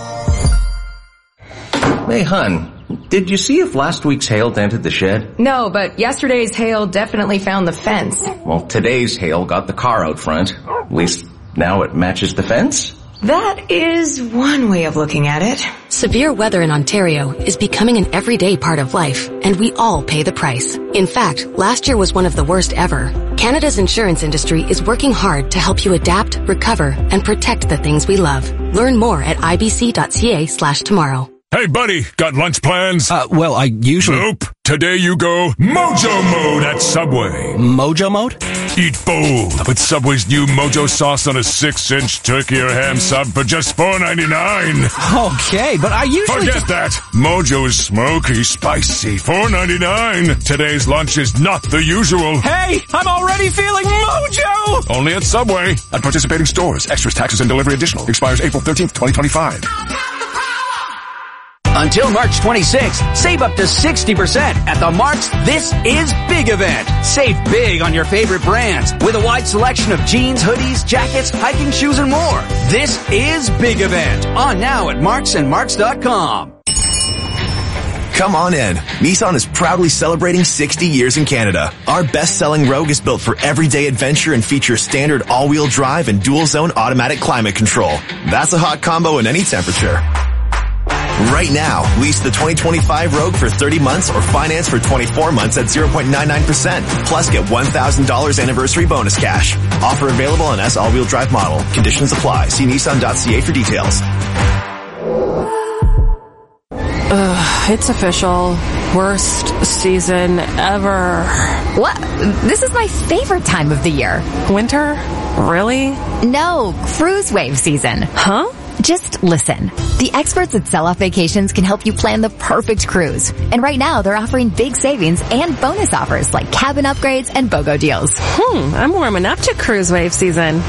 Hey, hun, did you see if last week's hail dented the shed? No, but yesterday's hail definitely found the fence. Well, today's hail got the car out front. At least now it matches the fence. That is one way of looking at it. Severe weather in Ontario is becoming an everyday part of life, and we all pay the price. In fact, last year was one of the worst ever. Canada's insurance industry is working hard to help you adapt, recover, and protect the things we love. Learn more at ibc dot c a slash tomorrow. Hey, buddy, got lunch plans? Uh, well, I usually... Nope. Today you go Mojo Mode at Subway. Mojo Mode? Eat bold with Subway's new Mojo sauce on a six-inch turkey or ham sub for just four ninety-nine. Okay, but I usually Forget just... that. Mojo is smoky, spicy, four ninety-nine. Today's lunch is not the usual. Hey, I'm already feeling Mojo! Only at Subway. At participating stores. Extras, taxes, and delivery additional. Expires April thirteenth, twenty twenty-five. Until March twenty-sixth, save up to sixty percent at the Mark's This Is Big event. Save big on your favorite brands with a wide selection of jeans, hoodies, jackets, hiking shoes, and more. This is Big event. On now at marks and marks dot com. Come on in. Nissan is proudly celebrating sixty years in Canada. Our best-selling Rogue is built for everyday adventure and features standard all-wheel drive and dual-zone automatic climate control. That's a hot combo in any temperature. Right now, lease the twenty twenty-five Rogue for thirty months or finance for twenty-four months at zero point nine nine percent. Plus get one thousand dollars anniversary bonus cash. Offer available on S all-wheel drive model. Conditions apply. See Nissan dot C A for details. Ugh, it's official. Worst season ever. What? This is my favorite time of the year. Winter? Really? No, cruise wave season. Huh? Just listen. The experts at Sell Off Vacations can help you plan the perfect cruise. And right now, they're offering big savings and bonus offers like cabin upgrades and BOGO deals. Hmm, I'm warming up to cruise wave season.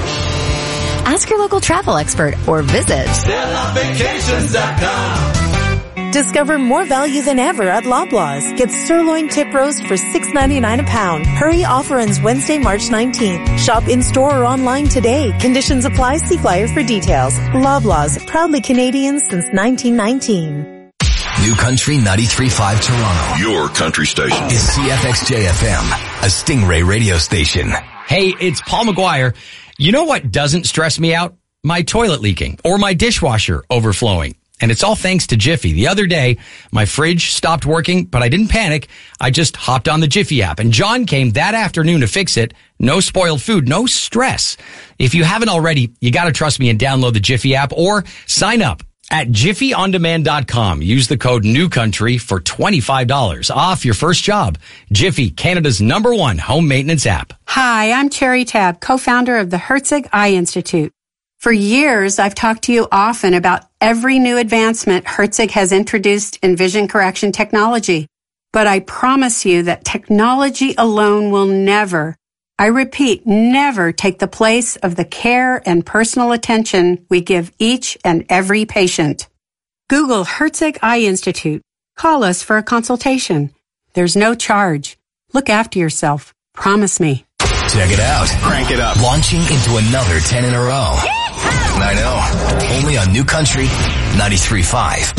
Ask your local travel expert or visit Sell Off Vacations dot com. Discover more value than ever at Loblaws. Get sirloin tip roast for six ninety-nine a pound. Hurry, offer ends Wednesday, March nineteenth. Shop in-store or online today. Conditions apply. See flyer for details. Loblaws, proudly Canadian since nineteen nineteen. New Country ninety-three point five Toronto. Your country station. Is C F X J F M, a Stingray radio station. Hey, it's Paul McGuire. You know what doesn't stress me out? My toilet leaking or my dishwasher overflowing. And it's all thanks to Jiffy. The other day, my fridge stopped working, but I didn't panic. I just hopped on the Jiffy app, and John came that afternoon to fix it. No spoiled food, no stress. If you haven't already, you gotta trust me and download the Jiffy app or sign up at jiffy on demand dot com. Use the code NEWCOUNTRY for twenty-five dollars off your first job. Jiffy, Canada's number one home maintenance app. Hi, I'm Cherry Tabb, co-founder of the Herzig Eye Institute. For years, I've talked to you often about every new advancement Herzig has introduced in vision correction technology. But I promise you that technology alone will never, I repeat, never take the place of the care and personal attention we give each and every patient. Google Herzig Eye Institute. Call us for a consultation. There's no charge. Look after yourself. Promise me. Check it out. Crank it up. Launching into another ten in a row. I know. Only on New Country ninety-three point five.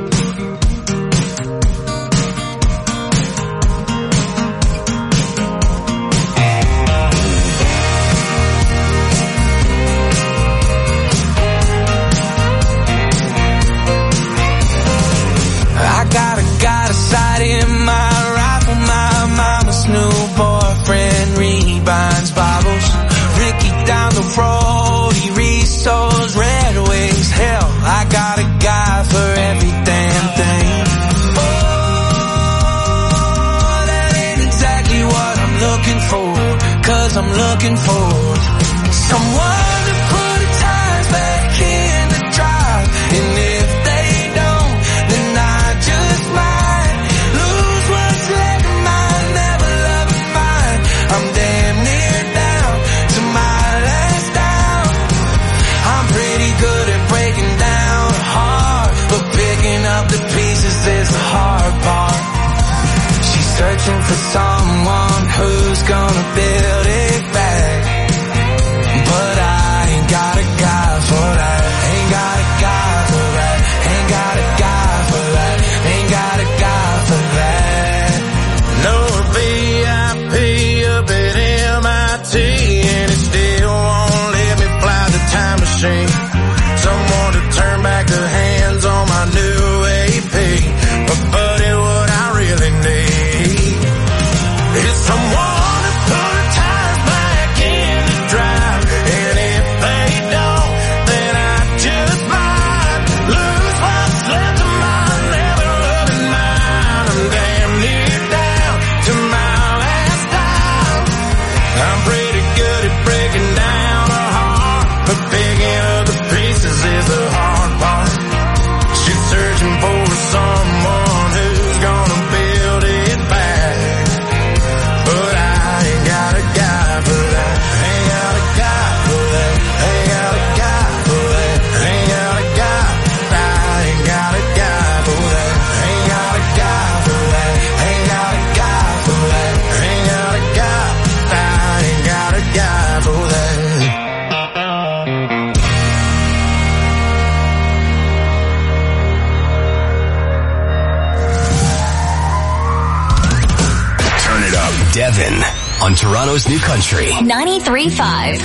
I got a, got a sight in my rifle, my mama's new boyfriend rebinds bottles. Ricky down the road, he restores Red Wings. Hell, I got a guy for every damn thing. Oh, that ain't exactly what I'm looking for, cause I'm looking for someone to put the tires back in the drive. And if they don't, then I just might lose what's left of mine, never loving mine. I'm damn near down to my last down. I'm pretty good at breaking down hard, but picking up the pieces is the hard part. She's searching for someone who's gonna build it back, but I ain't got a guy for that. Ain't got a guy for that. Ain't got a guy for that. Ain't got a guy for that. No V I P up at M I T, and it still won't let me fly the time machine. Someone to turn back the hands on my new A P. But buddy, what I really need is Toronto's New Country. ninety-three point five.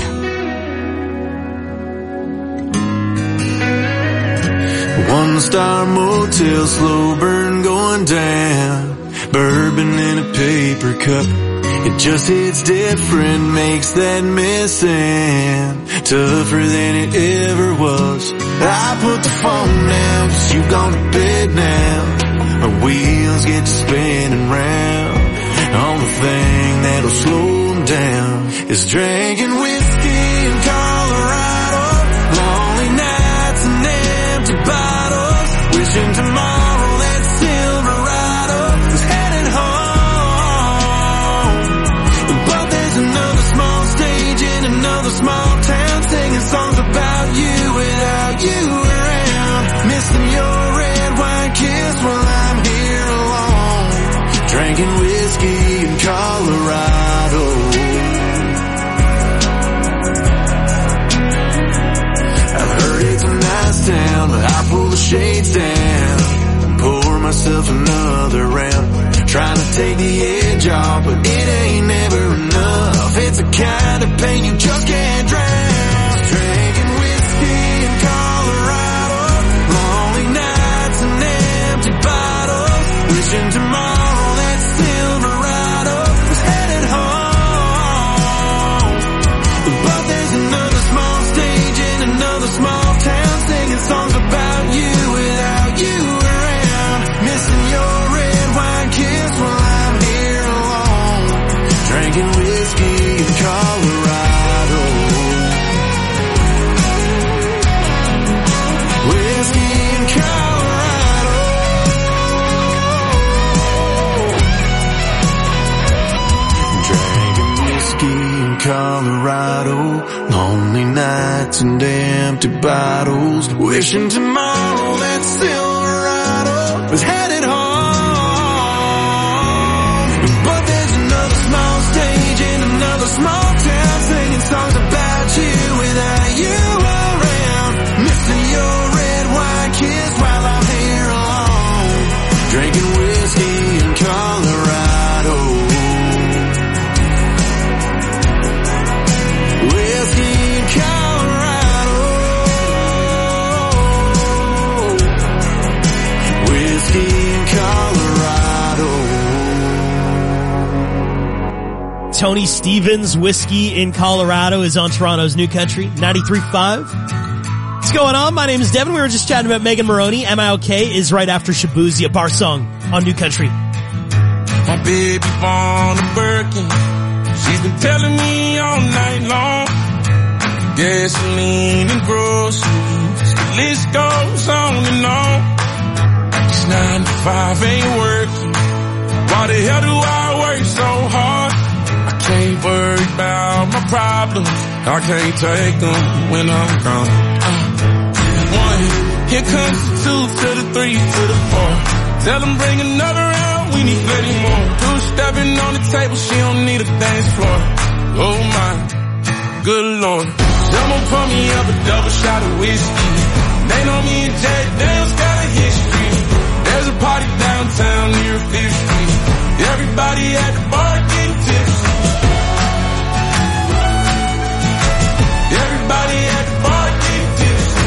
One star motel, slow burn going down. Bourbon in a paper cup. It just hits different, makes that missing tougher than it ever was. I put the phone down, cause you gone to bed now. Our wheels get to spinning round. Only thing that'll slow them down is drinking whiskey in Colorado. Lonely nights and empty bottles. Wishing tomorrow that Silverado was headed home. But there's another small stage in another small town, singing songs about you without you around. Missing your red wine kiss while I'm here alone. Drinking whiskey in Colorado. I've heard it's a nice town, but I pull the shades down and pour myself another round. Trying to take the edge off, but it ain't never enough. It's a kind of pain you just can't drown. Drinking whiskey in Colorado. Lonely nights and empty bottles. Wishing tomorrow that Silverado was headed home. But there's another small stage in another small town, singing songs about you without you around. Missing your red wine kiss while I'm here alone. Drinking whiskey in Colorado. Whiskey in Colorado. Drinking whiskey in Colorado. Lonely nights and empty bottles. Wishing tomorrow that Silverado was headed home. But there's another small stage in another small town, singing songs about you without you around. Missing your red wine kiss while I'm here alone. Drinking whiskey in Colorado. Whiskey in Colorado. Whiskey in Colorado. Tony Stevens, Whiskey in Colorado is on Toronto's New Country, ninety-three point five. What's going on? My name is Devin. We were just chatting about Megan Maroney. M I L K is right after Shabuzi, a bar song on New Country. My baby born a Birkin. She's been telling me all night long. Gasoline and groceries, the list goes on and on. This nine to five ain't working. Why the hell do I work so hard? I can't worry about my problems. I can't take them when I'm gone. Uh, one, here comes the two to the three to the four. Tell them bring another round, we need plenty more. Two stepping on the table, she don't need a dance floor. Oh my, good lord. Someone pour me up a double shot of whiskey. They know me and Jack Daniels got a history. There's a party downtown near Fifth Street. Everybody at the bar getting tipsy. Everybody at the bar getting tipsy.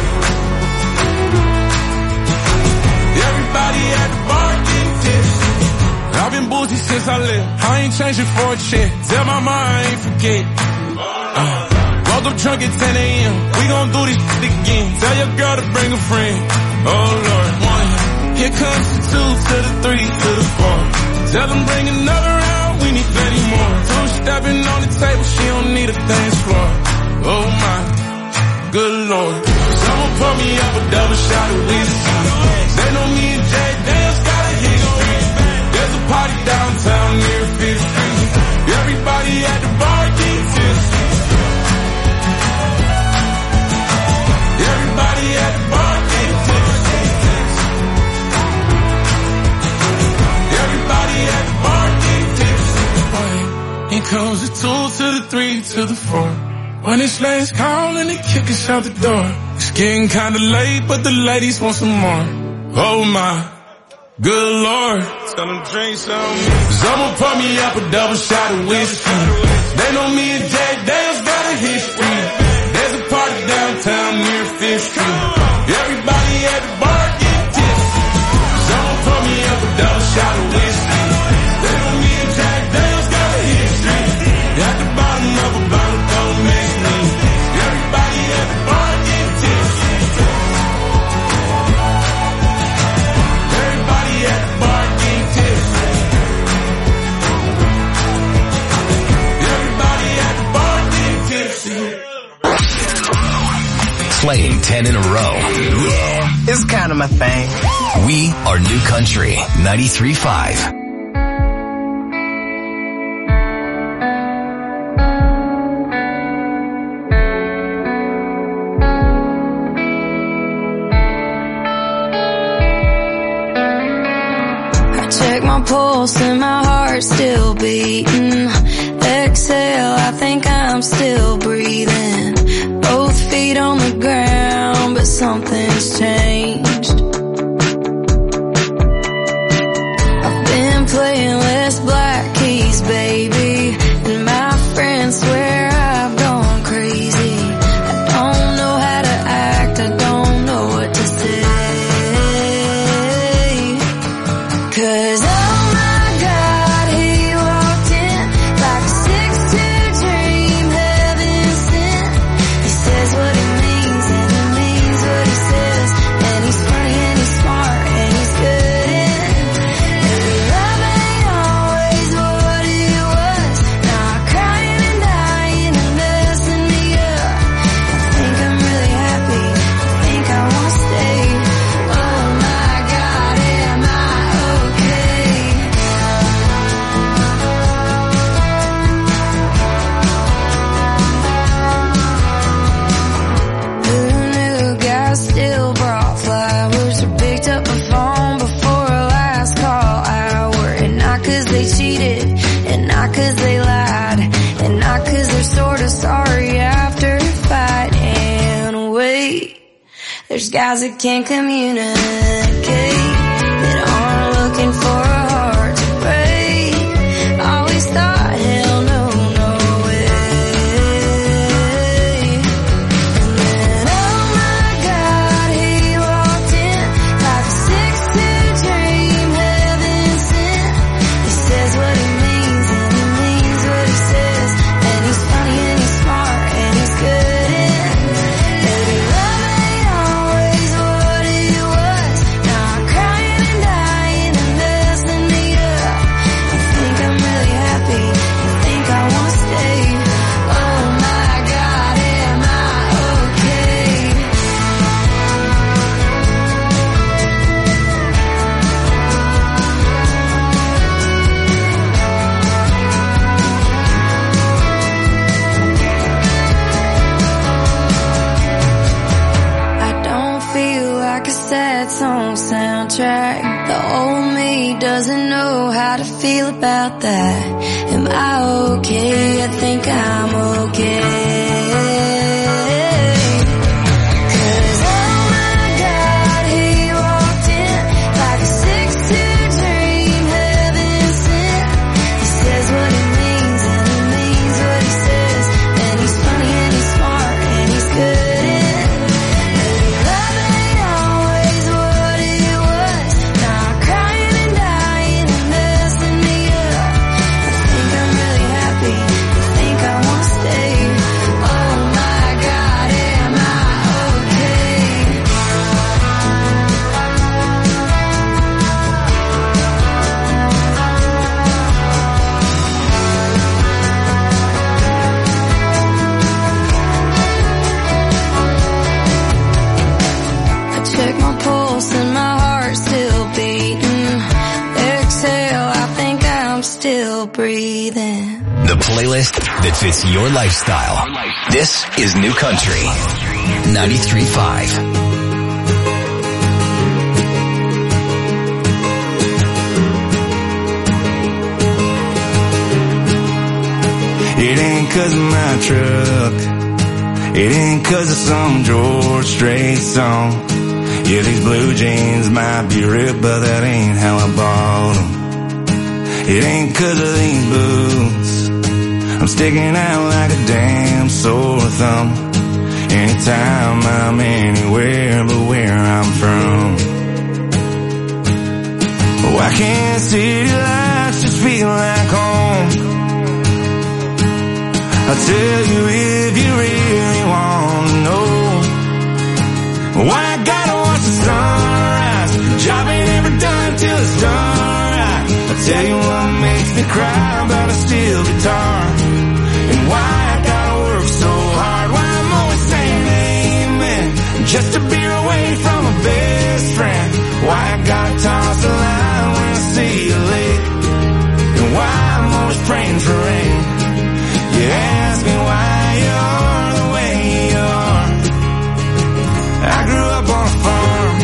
Everybody at the bar getting tipsy. I've been boozy since I left. I ain't changing for a check. Tell my mom I ain't forget. Uh. Woke up drunk at ten a.m. We gon' do this shit again. Tell your girl to bring a friend. Oh Lord. One. Here comes the two to the three to the four. Tell them bring another round. We need plenty more. Two stepping on the table. She don't need a dance floor. Oh my. Good lord. Someone pour me up a double shot of whiskey. They know me and Jay Daniels got a history. There's a party downtown near Fifth Street. Everybody at the bar getting tipsy. Everybody at the bar getting tipsy. Everybody at the bar getting tipsy. Here comes the two to the three to the four. When it's last call and they kick us out the door. It's getting kinda late, but the ladies want some more. Oh my, Good Lord, tell them drink some. Someone pour me up a double shot of whiskey. They know me and Jack Daniels got a history. There's a party downtown near Fifth Street. Everybody at the bar get tipsy. Someone pour me up a double shot of whiskey. They know me and Jack Daniels got a history. At the bottom of a bottle, don't mess me. Everybody at the bar get tipsy. Everybody at the bar get tipsy. Everybody at the bar get tipsy. Playing ten in a row. Yeah, it's kind of my thing. We are New Country ninety-three point five. Check my pulse and my heart's still beating. Exhale, I think I'm still breathing. Both feet on the ground, but something's changed. I've been playing less black keys, baby, and my friends swear I've gone crazy. I don't know how to act, I don't know what to say. 'Cause oh my God, he walked in like a six two dream, heaven sent. He says what he means and he means what he says. And he's funny and he's smart and he's good in. And love ain't always what it was. Now I'm crying and dying and messing me up. I think I'm really happy, I think I want to stay. Oh my God, am I okay? Who knew guys still brought flowers or picked up the phone before a last call hour? And not 'cause they cheated, and not 'cause they lied, and not 'cause they're sort of sorry after a fight. And wait, there's guys that can't communicate, that aren't looking for a heart to break. Always thought, hell no, no way. And then, oh my God, he walked in like a six two dream, heaven sent. He says what he means and he means what he says. And he's funny and he's smart and he's good in. Baby, love ain't always what it was. Now I'm crying and dying and messing me up. I think I'm really happy, I think I want to stay. Oh my God, am I okay? I don't feel like a sad song soundtrack. The old me doesn't know how to feel about that. Am I okay? I think I'm okay. 'Cause oh my God, he walked in like a six two dream, heaven sent. He says what he means and he means what he says. And he's funny and he's smart and he's good in. Love ain't always what it was. Now I'm crying and dying and messing me up. I think I'm really happy, I think I want to stay. Oh my God, am I okay? I check my pulse and my heart's still beating. Exhale, I think I'm still breathing. The playlist that fits your lifestyle. This is New Country ninety-three point five. It ain't 'cause of my truck. It ain't 'cause of some George Strait song. Yeah, these blue jeans might be ripped, but that ain't how I bought them. It ain't 'cause of these boots. I'm sticking out like a damn sore thumb. Anytime I'm anywhere but where I'm from. Why can't city lights just feel like home? I'll tell you if you really want to know. Why I gotta watch the sunrise? Job ain't ever done till it's done right. I'll tell you what makes me cry about a steel guitar. And why I gotta work so hard. Why I'm always saying amen just to be away from a best friend. Why I gotta toss the line when I see you late. And why I'm always praying for rain. You ask me why you're the way you are. I grew up on a farm.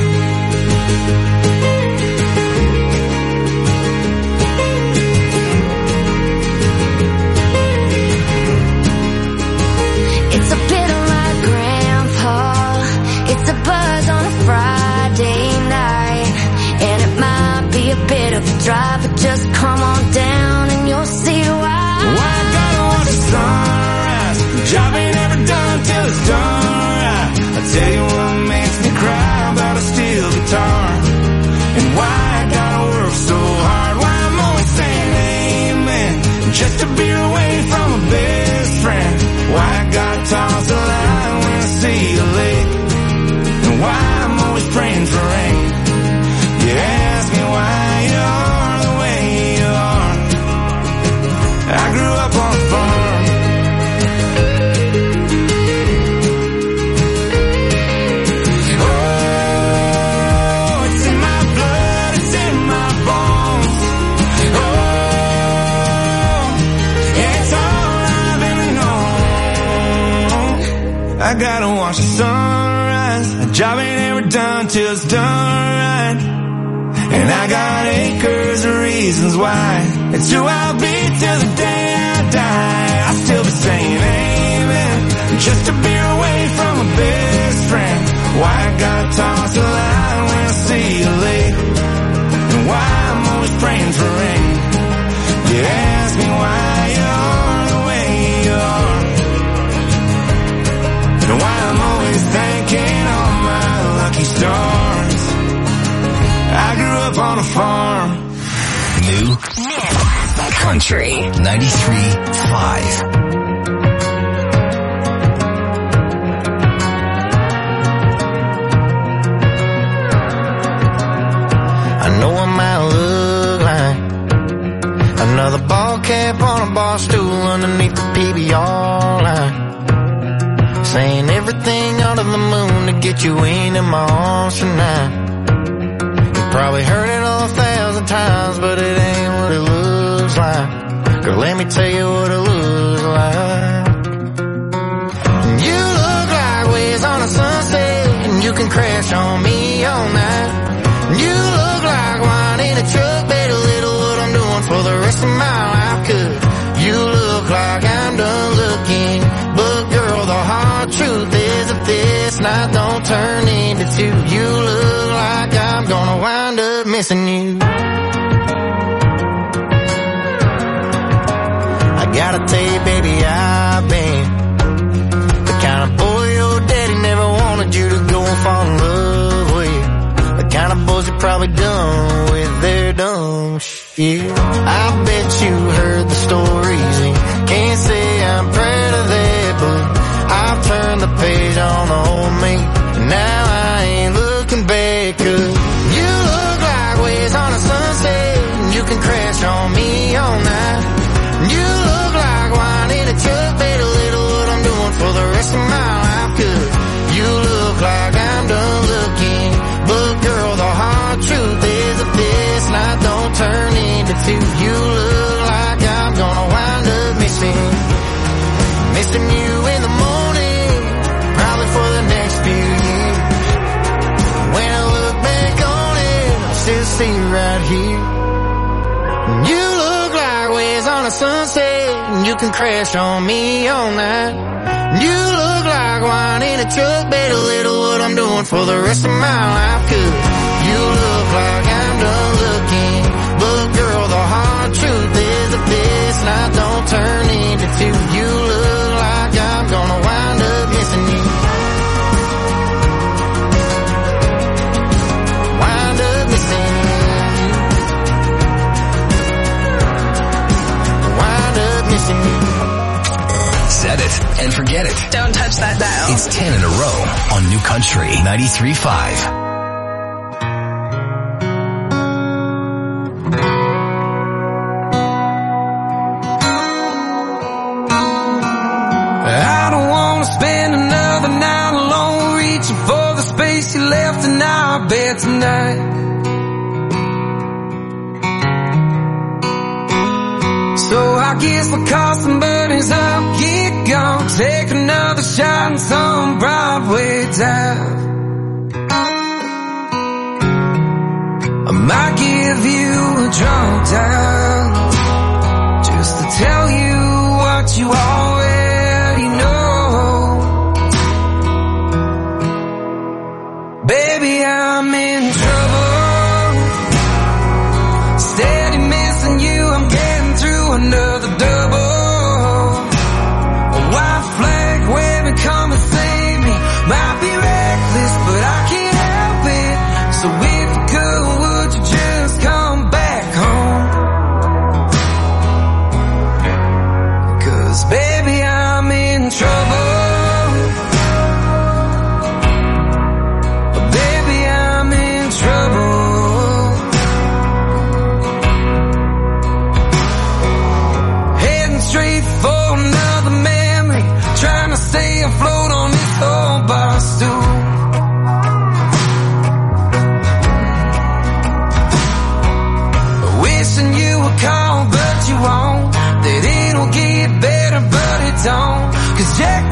It's a bit like Grandpa. It's a buzz on a Friday night. And it might be a bit of a drive, but just come on down and you'll see why. Why I gotta watch the sunrise. Job ain't ever done till it's done right. I tell you what makes me cry about a steel guitar. And why I gotta work so hard. Why I'm always saying amen just to be away from a best friend. Why I gotta toss the line when I see you late. And why I'm always praying for rain. You ask me why you're the way you are. I grew up on a farm. Oh, it's in my blood, it's in my bones. Oh, it's all I've ever known. I gotta watch the sunrise. A job ain't ever done till it's done right. And I got acres of reasons why. It's who I'll be till the day I die. I'll still be saying amen just to be away from a best friend. Why I gotta toss the line when I see you late. And why I'm always praying for rain. You ask me why you're the way you are. And why I'm always thanking all my lucky stars. I grew up on a farm. New Country ninety-three point five. I know I might look like another ball cap on a bar stool underneath the P B R line, saying everything under the moon to get you into my arms tonight. Probably heard it all a thousand times, but it ain't what it looks like. Girl, let me tell you what it looks like. You look like waves on a sunset, and you can crash on me all night. You look like wine in a truck, better little what I'm doing for the rest of my life. 'Cause you look like I'm done looking, but girl, the hard truth is if this night don't turn into two, you look like I'm gonna wind up missing you. I gotta tell you, baby, I've been the kind of boy your daddy never wanted you to go and fall in love with. The kind of boys you probably done with their dumb shit. I bet you heard the stories and can't say I'm proud of that, but I've turned the page on the old me, and now I ain't looking back. 'Cause you look like waves on a sunset, and you can crash on me all night. You look like wine in a truck, better little what I'm doing for the rest of my life. 'Cause you look like I'm done looking, but girl, the hard truth is if this night don't turn into two, you look like I'm gonna wind up missing, missing you in the morning, probably for the next few years. When I look back on it, I still see you right here. You look like waves on a sunset, and you can crash on me all night. You look like wine in a truck, bet a little what I'm doing for the rest of my life. Cause you look like I'm done looking, but girl, the hard truth is that this night don't turn into two. You look like I'm gonna wind up missing you. Wind up missing you. Wind up missing you. Set it and forget it. Don't touch that dial. It's ten in a row on New Country ninety-three point five. I don't wanna spend another night alone, reaching for the space you left in our bed tonight. So I guess we'll call some buddies up, get gone, take another shot in some Broadway dive. I might give you a drunk dial, just to tell you what you already know. Baby, I'm in trouble, steady missing you, I'm getting through another double. A white flag waving, come and save me. Might be reckless, but I can't help it. So if you could, would you just come back home? Cause baby, I'm in trouble. Baby, I'm in trouble. Heading straight for another memory, trying to stay afloat on this old bar stool. Wishing you would call, but you won't. That it'll get better, but it don't. Cause Jack